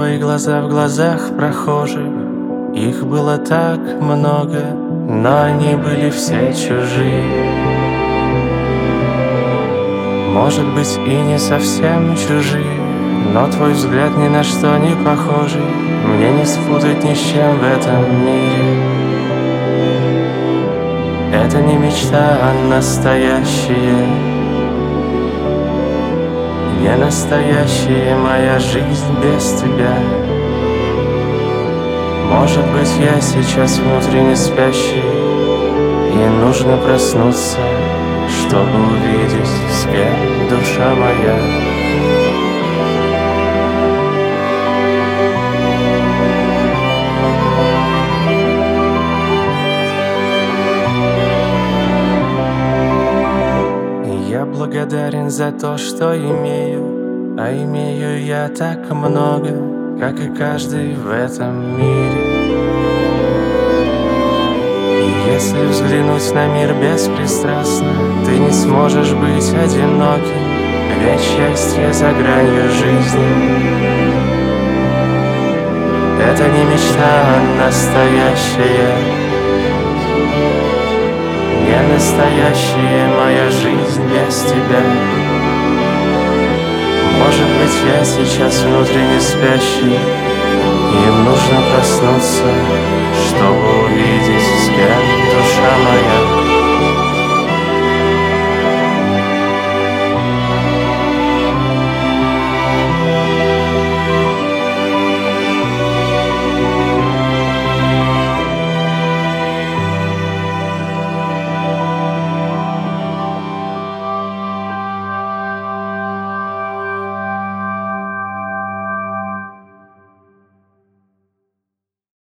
твои глаза в глазах прохожих. Их было так много, но они были все чужие. Может быть, и не совсем чужие, но твой взгляд ни на что не похожий. Мне не спутать ни с чем в этом мире. Это не мечта, а настоящее. Не настоящая моя жизнь без тебя. Может быть, я сейчас внутренне спящий, и нужно проснуться, чтобы увидеть, с кем душа моя. Я благодарен за то, что имею, а имею я так много, как и каждый в этом мире. И если взглянуть на мир беспристрастно, ты не сможешь быть одиноким, ведь счастье за гранью жизни. Это не мечта, а настоящая. Не настоящая моя жизнь без тебя. Может быть, я сейчас внутренне спящий, и нужно проснуться, чтобы увидеть, с кем душа моя.